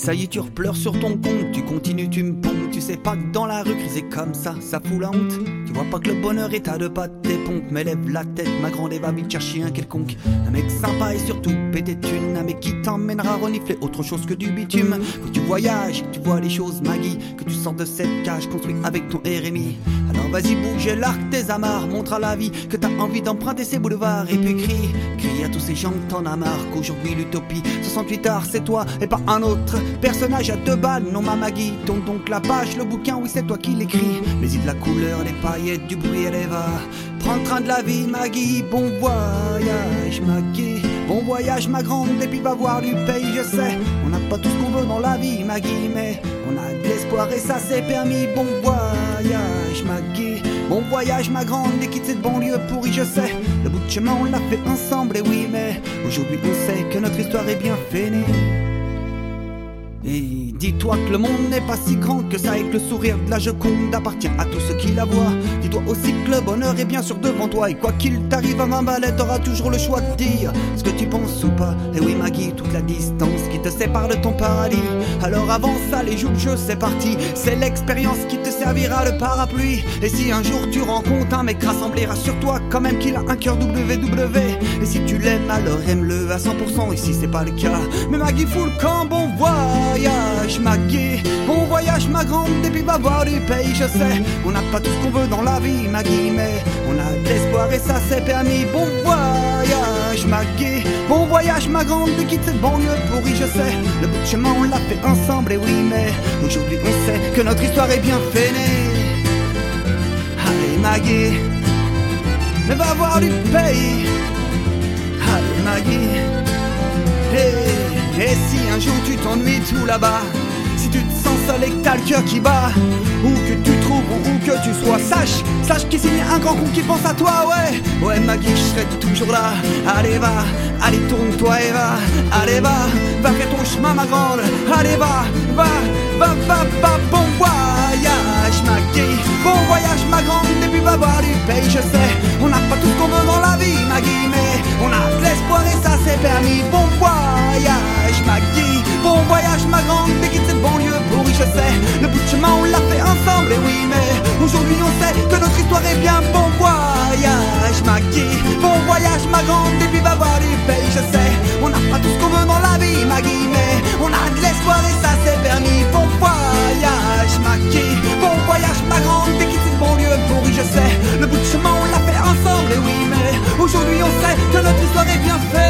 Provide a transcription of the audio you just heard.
Ça y est, tu repleures sur ton compte, tu continues, tu me pompes. Tu sais pas que dans la rue, criser comme ça fout la honte. Tu vois pas que le bonheur est à deux pas de tes pompes. Mais lève la tête, ma grande, et va vite chercher un quelconque. Un mec sympa et surtout pété de thunes. Un mec qui t'emmènera renifler autre chose que du bitume. Faut que tu voyages, que tu vois les choses, Maggie. Que tu sors de cette cage construite avec ton RMI. Alors vas-y, bouge l'arc tes amarres. Montre à la vie que t'as envie d'emprunter ces boulevards. Et puis crie à tous ces gens que t'en as marre. Qu'aujourd'hui l'utopie, 68 heures, c'est toi et pas un autre. Personnage à 2 balles, non ma Maggie. Tourne donc la page, le bouquin, oui c'est toi qui l'écris. Mais il de la couleur, les paillettes, du bruit, elle va. Prends le train de la vie, Maggie. Bon voyage, Maggie. Bon voyage, ma grande, et puis va voir du pays, je sais. On n'a pas tout ce qu'on veut dans la vie, Maggie, mais on a de l'espoir et ça c'est permis. Bon voyage, Maggie. Bon voyage, ma grande, et quitte cette banlieue pourrie, je sais. Le bout de chemin, on l'a fait ensemble, et oui, mais aujourd'hui on sait que notre histoire est bien finie. Et dis-toi que le monde n'est pas si grand que ça et que le sourire de la Joconde appartient à tous ceux qui la voient. Dis-toi aussi que le bonheur est bien sûr devant toi. Et quoi qu'il t'arrive à 20 balais, t'auras toujours le choix de dire ce que tu penses ou pas. Et oui Maggie, toute la distance qui te sépare de ton paradis. Alors avance, allez, joue le jeu, c'est parti. C'est l'expérience qui te servira de parapluie. Et si un jour tu rencontres un mec rassemblé, rassure-toi quand même qu'il a un cœur WW. Et si tu l'aimes, alors aime-le à 100%. Et si c'est pas le cas, mais Maggie fout le camp, bon voyage Maggie, bon voyage ma grande, et puis va voir du pays, je sais. On n'a pas tout ce qu'on veut dans la vie Maggie, mais on a de l'espoir et ça c'est permis. Bon voyage Maggie, bon voyage ma grande, et quitte cette banlieue pourrie, je sais. Le bout de chemin on l'a fait ensemble, et oui mais aujourd'hui on sait que notre histoire est bien finie. Allez Maggie, mais va voir du pays. Allez Maggie, et si un jour tu t'ennuies tout là-bas, si tu te sens seul et que t'as le cœur qui bat, où que tu trouves ou où que tu sois, sache qu'ici y a un grand con qui pense à toi, ouais. Ouais Maggie, je serai toujours là. Allez va, allez tourne-toi et va. Allez va faire ton chemin ma grande. Allez va, bon voyage Maggie. Bon voyage ma grande, et puis va voir du pays, je sais. On n'a pas tout ce qu'on veut dans la vie Maggie, mais on a de l'espoir et ça c'est permis. Bon voyage Maggie, bon voyage ma grande, et quitte cette banlieue pourrie, je sais. Le bout de chemin on l'a fait ensemble, et oui mais aujourd'hui on sait que notre histoire est bien. Bon voyage Maggie, bon voyage ma grande, et puis va voir du pays, je sais. On n'a pas tout ce qu'on veut dans la vie Maggie, mais on a de l'espoir et ça c'est permis. Bon voyage Maggie, bon voyage ma grande, et quitte cette banlieue pourrie, je sais. Le bout de chemin on l'a fait ensemble, et oui mais aujourd'hui on sait que notre histoire est bien faite.